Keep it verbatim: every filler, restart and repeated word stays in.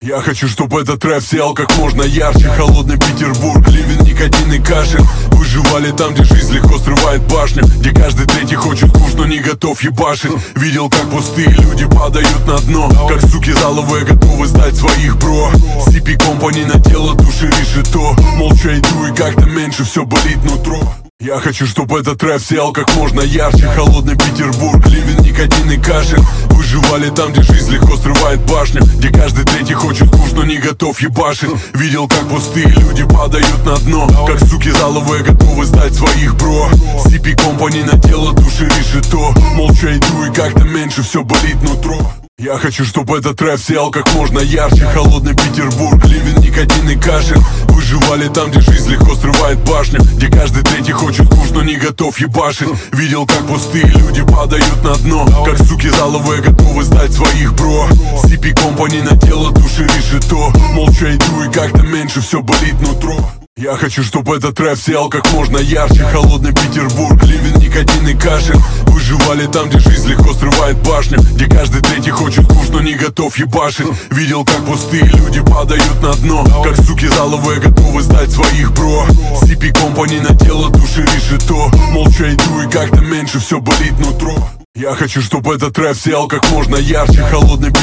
Я хочу, чтобы этот рэп сиял как можно ярче. Холодный Петербург, ливень, никотин и кашель. Выживали там, где жизнь легко срывает башню, где каждый третий хочет куш, но не готов ебашить. Видел, как пустые люди падают на дно, как суки заловые готовы сдать своих бро. си пи Company на тело души решето. Молча иду и как-то меньше все болит нутро. Я хочу, чтобы этот рэп сиял как можно ярче. Холодный Петербург, ливень, никотин и кашель. Выживали там, где жизнь легко срывает башню, где каждый третий хочет куш, но не готов ебашить. Видел, как пустые люди падают на дно, как суки заловые готовы сдать своих бро. си пи Company на тело души решето. Молча иду и как-то меньше все болит нутро. Я хочу, чтобы этот рэп сиял как можно ярче. Холодный Петербург, ливень, никотин и кашель. Выживали там, где жизнь легко срывает башню, где каждый третий хочет куш, но не готов ебашить. Видел, как пустые люди падают на дно, как суки заловые готовы сдать своих бро. си пи Company на тело души решето. Молча иду и как-то меньше все болит нутро. Я хочу, чтобы этот рэп сиял как можно ярче. Холодный Петербург, ливень, никотин и кашель. Выживали там, где жизнь легко срывает башню, где каждый третий хочет куш, но не готов ебашить. Видел, как пустые люди падают на дно, как суки заловые готовы сдать своих бро. си пи Company на тело души решето. Молча иду и как-то меньше все болит нутро. Я хочу, чтобы этот рэп сиял как можно ярче. Холодный